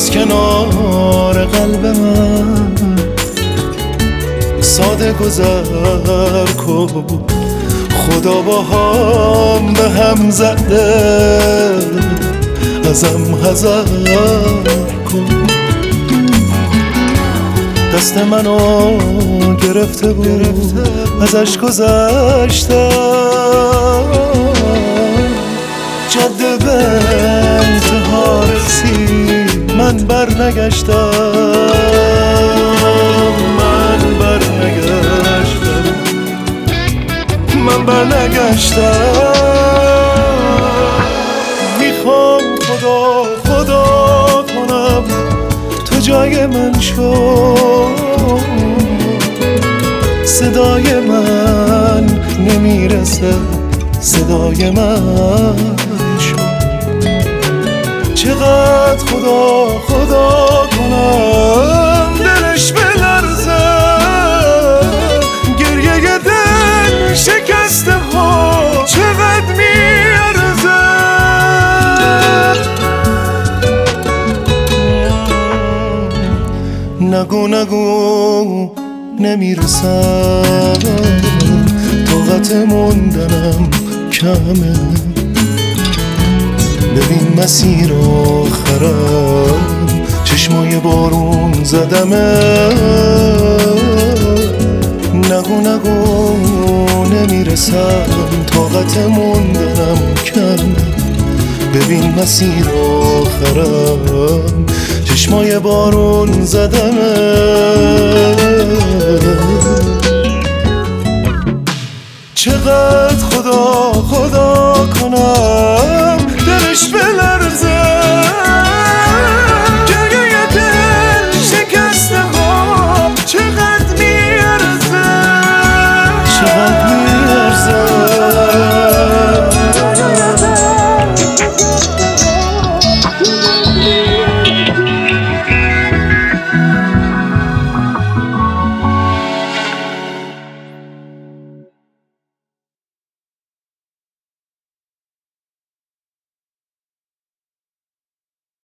از کنار قلب من ساده گذر کن. خدا با هم به هم زده ازم حذر کن. دست منو گرفته بود ازش گذشتم، جاده به انتها رسید من برنگشتم. من برنگشتم. میخوام خدا کنم تو جای من شو، صدای من نمیرسه صدای من شو. چقدر خدا کنم دلش بلرزه، گریه دل شکسته ها چقدر میارزه. نگو نمیرسم، طاقت موندنم کمه. ببین مسیر آخرم چشمای بارون زدمه. نگو نمیرسم، طاقت موندنم کمه. ببین مسیر آخرم چشمای بارون زدمه. چقدر خدا